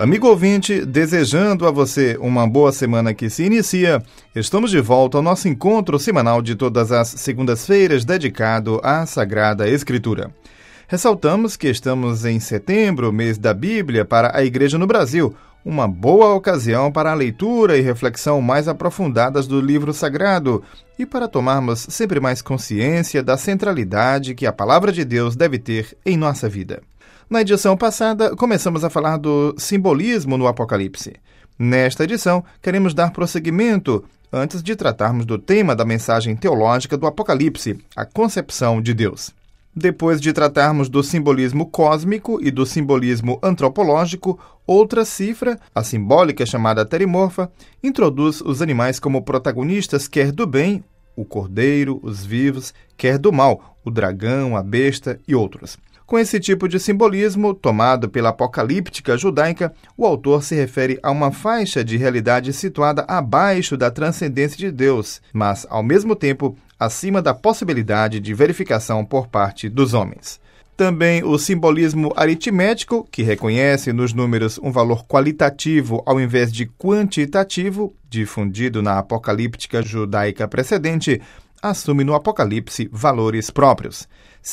Amigo ouvinte, desejando a você uma boa semana que se inicia, estamos de volta ao nosso encontro semanal de todas as segundas-feiras dedicado à Sagrada Escritura. Ressaltamos que estamos em setembro, mês da Bíblia, para a Igreja no Brasil, uma boa ocasião para a leitura e reflexão mais aprofundadas do livro sagrado e para tomarmos sempre mais consciência da centralidade que a Palavra de Deus deve ter em nossa vida. Na edição passada, começamos a falar do simbolismo no Apocalipse. Nesta edição, queremos dar prosseguimento antes de tratarmos do tema da mensagem teológica do Apocalipse, a concepção de Deus. Depois de tratarmos do simbolismo cósmico e do simbolismo antropológico, outra cifra, a simbólica chamada terimorfa, introduz os animais como protagonistas quer do bem, o cordeiro, os vivos, quer do mal, o dragão, a besta e outros. Com esse tipo de simbolismo, tomado pela apocalíptica judaica, o autor se refere a uma faixa de realidade situada abaixo da transcendência de Deus, mas, ao mesmo tempo, acima da possibilidade de verificação por parte dos homens. Também o simbolismo aritmético, que reconhece nos números um valor qualitativo ao invés de quantitativo, difundido na apocalíptica judaica precedente, assume no Apocalipse valores próprios.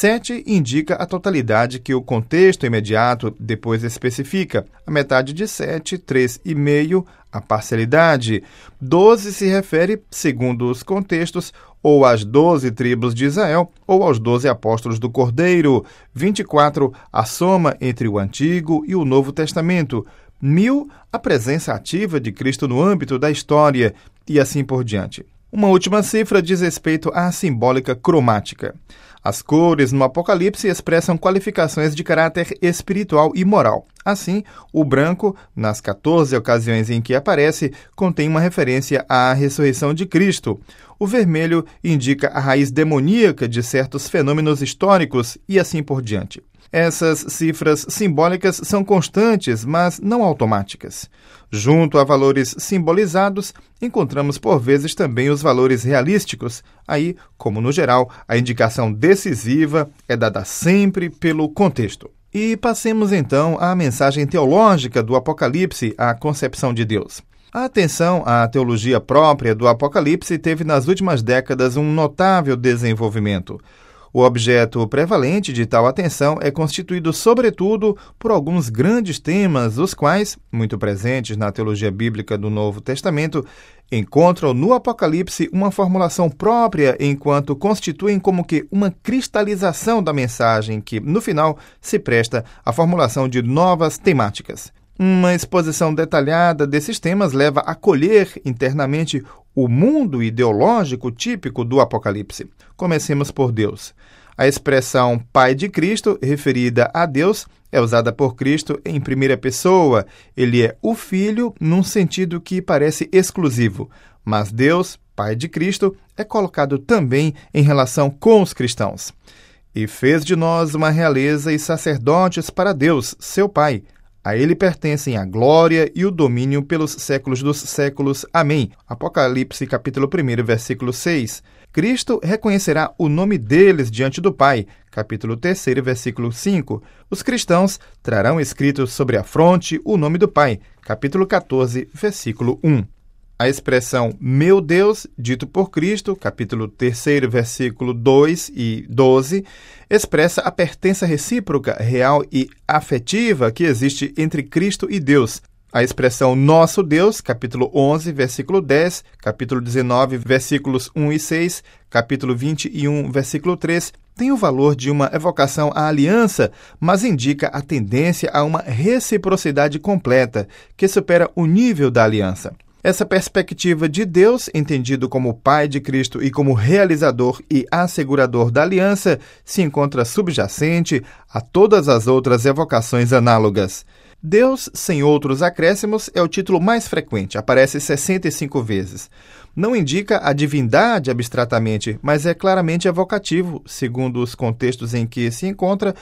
7 indica a totalidade que o contexto imediato depois especifica. A metade de 7, 3,5, a parcialidade. 12 se refere, segundo os contextos, ou às 12 tribos de Israel, ou aos 12 apóstolos do Cordeiro. 24, a soma entre o Antigo e o Novo Testamento. 1000, a presença ativa de Cristo no âmbito da história, e assim por diante. Uma última cifra diz respeito à simbólica cromática. As cores no Apocalipse expressam qualificações de caráter espiritual e moral. Assim, o branco, nas 14 ocasiões em que aparece, contém uma referência à ressurreição de Cristo. O vermelho indica a raiz demoníaca de certos fenômenos históricos e assim por diante. Essas cifras simbólicas são constantes, mas não automáticas. Junto a valores simbolizados, encontramos por vezes também os valores realísticos. Aí, como no geral, a indicação decisiva é dada sempre pelo contexto. E passemos então à mensagem teológica do Apocalipse, a concepção de Deus. A atenção à teologia própria do Apocalipse teve nas últimas décadas um notável desenvolvimento. O objeto prevalente de tal atenção é constituído, sobretudo, por alguns grandes temas, os quais, muito presentes na teologia bíblica do Novo Testamento, encontram no Apocalipse uma formulação própria, enquanto constituem como que uma cristalização da mensagem que, no final, se presta à formulação de novas temáticas. Uma exposição detalhada desses temas leva a colher internamente o mundo ideológico típico do Apocalipse. Comecemos por Deus. A expressão Pai de Cristo, referida a Deus, é usada por Cristo em primeira pessoa. Ele é o Filho num sentido que parece exclusivo. Mas Deus, Pai de Cristo, é colocado também em relação com os cristãos. E fez de nós uma realeza e sacerdotes para Deus, seu Pai. A ele pertencem a glória e o domínio pelos séculos dos séculos. Amém. Apocalipse, capítulo 1, versículo 6. Cristo reconhecerá o nome deles diante do Pai. Capítulo 3, versículo 5. Os cristãos trarão escrito sobre a fronte o nome do Pai. Capítulo 14, versículo 1. A expressão meu Deus, dito por Cristo, capítulo 3, versículo 2 e 12, expressa a pertença recíproca, real e afetiva que existe entre Cristo e Deus. A expressão nosso Deus, capítulo 11, versículo 10, capítulo 19, versículos 1 e 6, capítulo 21, versículo 3, tem o valor de uma evocação à aliança, mas indica a tendência a uma reciprocidade completa, que supera o nível da aliança. Essa perspectiva de Deus, entendido como Pai de Cristo e como realizador e assegurador da aliança, se encontra subjacente a todas as outras evocações análogas. Deus, sem outros acréscimos, é o título mais frequente, aparece 65 vezes. Não indica a divindade abstratamente, mas é claramente evocativo, segundo os contextos em que se encontra,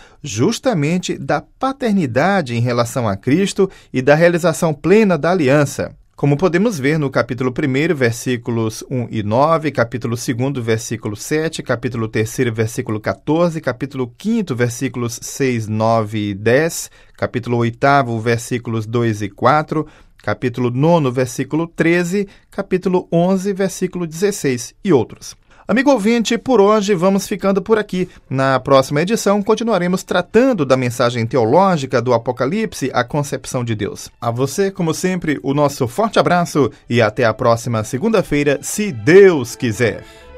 justamente da paternidade em relação a Cristo e da realização plena da aliança. como podemos ver no capítulo 1, versículos 1 e 9, capítulo 2, versículo 7, capítulo 3, versículo 14, capítulo 5, versículos 6, 9 e 10, capítulo 8, versículos 2 e 4, capítulo 9, versículo 13, capítulo 11, versículo 16 e outros. Amigo ouvinte, por hoje vamos ficando por aqui. Na próxima edição, continuaremos tratando da mensagem teológica do Apocalipse, a concepção de Deus. A você, como sempre, o nosso forte abraço e até a próxima segunda-feira, se Deus quiser.